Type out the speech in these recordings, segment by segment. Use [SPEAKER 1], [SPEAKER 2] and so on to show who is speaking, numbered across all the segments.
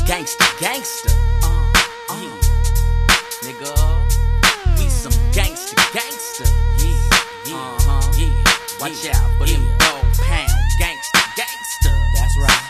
[SPEAKER 1] gangsta, gangsta. Nigga, we some gangsta, gangsta. Yeah. Watch out for them dog pound gangsta, gangsta. That's right.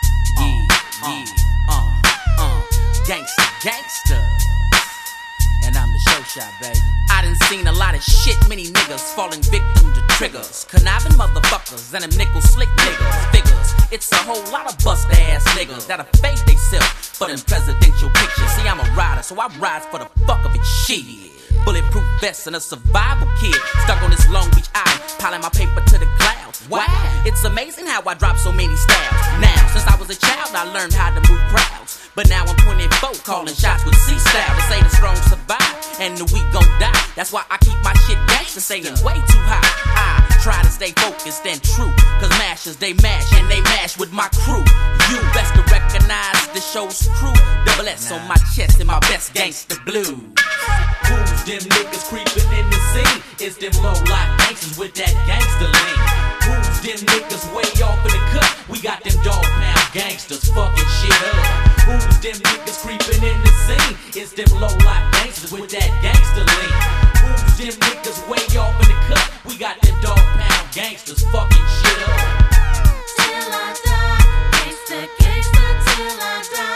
[SPEAKER 1] Gangsta, gangsta. And I'm the show shot, baby. I done seen a lot of shit, many niggas falling victim to triggers. Conniving motherfuckers and them nickel slick niggas. Figures, it's a whole lot of bust ass niggas that'll fake they self for them presidential pictures. See, I'm a rider, so I ride for the fuck of it, shit. Bulletproof vest and a survival kid. Stuck on this Long Beach island, piling my paper to the clouds. Wow, it's amazing how I drop so many styles. Now, since I was a child, I learned how to move crowds. But now I'm 24, calling shots with C-style. They say the strong survive, and the weak gon' die. That's why I keep my shit gangsta, saying way too high. I try to stay focused and true, cause mashers, they mash, and they mash with my crew. You best to recognize the show's crew. Double S on my chest and my best gangsta blues.
[SPEAKER 2] Who's them niggas creeping in the scene? It's them low-life gangsters with that gangster lean. Who's them niggas way off in the cut? We got them dog pound gangsters fucking shit up. Who's them niggas creeping in the scene? It's them low-life gangsters with that gangster lean. Who's them niggas way off in the cut? We got them dog pound gangsters fucking shit up.
[SPEAKER 3] Till I die, gangsta, gangsta, till I die.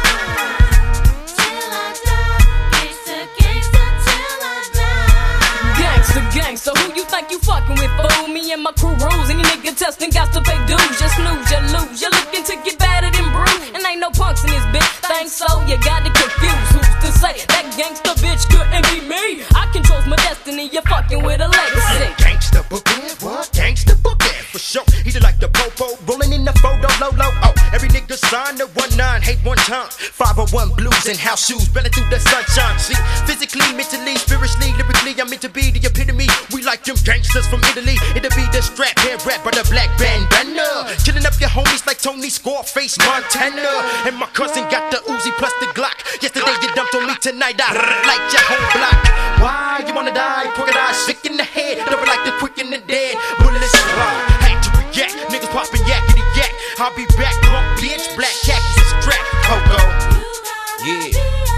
[SPEAKER 4] So who you think you fucking with, fool? Me and my crew rules. Any nigga testing got to pay dues. Just snooze, you lose. You're looking to get battered and bruised. And ain't no punks in this bitch. Think so? You got to confuse. Who's to say that gangsta bitch couldn't be me? I control my destiny. You're fucking with a legacy.
[SPEAKER 5] Gangsta bookin', what? Gangsta bookin', for sure. He did like the popo, rolling in the photo, low. Oh, every nigga signed the 19, hate one time. 501 blues and house shoes, belly through the sunshine. See, physically, mentally, spiritually, lyrically, I'm meant to be the epitome. We like them gangsters from Italy. It'll be the strap hair rap by the black bandana. Killing up your homies like Tony Scarface Montana. And my cousin got the Uzi plus the Glock. Yesterday you dumped on me, tonight I like your whole block. Why you wanna die? Crooked eyes, sick in the head. Never like the quick and the dead. Bullets fly, had to react. Niggas popping yakety yak. I'll be back, punk bitch. Black khakis and strap, Coco. Yeah.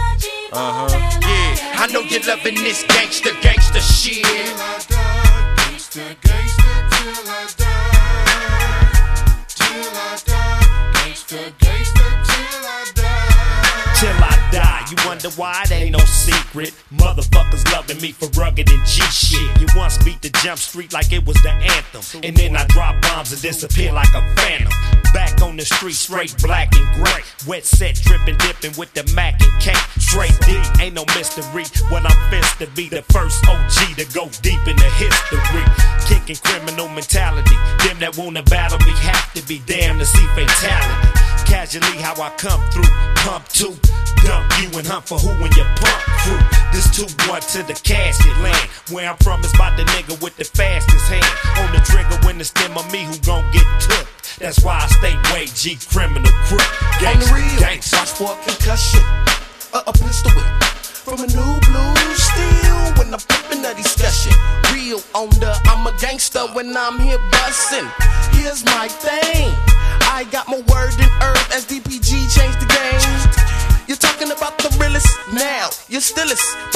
[SPEAKER 5] Yeah, I know you're loving this gangsta shit.
[SPEAKER 6] Till I die, gangsta, till I die. Till I die, gangsta, till I die.
[SPEAKER 2] Till I die, you wonder why it ain't no secret. Motherfuckers loving me for rugged and G shit. You once beat the jump street like it was the anthem. And then I drop bombs and disappear like a phantom. Back on the street, straight black and gray. Wet set, dripping, dipping with the Mac and K. Straight D, ain't no mystery. Well, I'm fist to be the first OG to go deep in the history. Kicking criminal mentality. Them that wanna battle me have to be damned to see fatality. Casually how I come through, pump two, dump you and hunt for who in your pump crew. This 2-1 to the casket land. Where I'm from is about the nigga with the fastest hand. On the trigger when it's them or me who gon' get took. That's why I stay way G criminal crook.
[SPEAKER 5] On the real, watch for a concussion, a pistol whip from a new blue steel. When I'm flipping the discussion, real on the I'm a gangster when I'm here bustin'. Here's my thing, I got more word than herb as DPG changed the game. You're talking about the realest now, you're stillest.